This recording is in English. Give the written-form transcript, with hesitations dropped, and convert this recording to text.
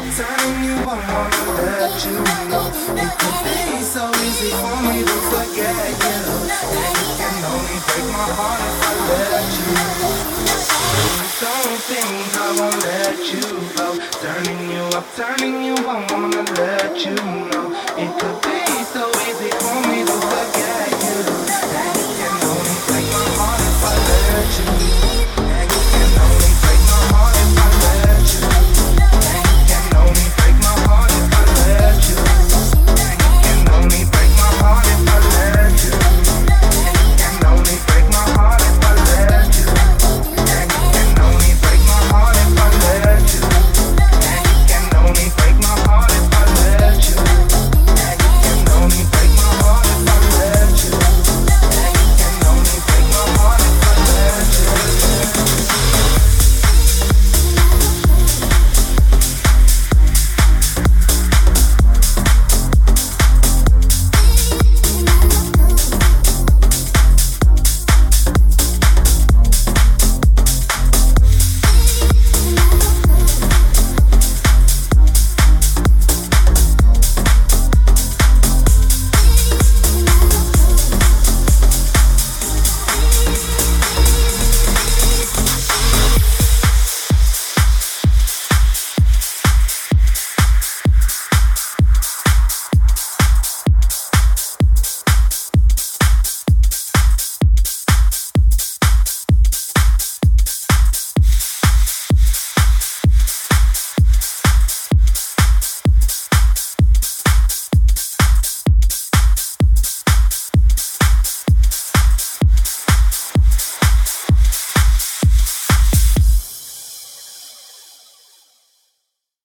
Turning you on, wanna let you know. It could be so easy for me to forget you. And you can only break my heart if I let you. Don't think I won't let you go. Turning you up, turning you on, wanna let you know. It could be so easy for me to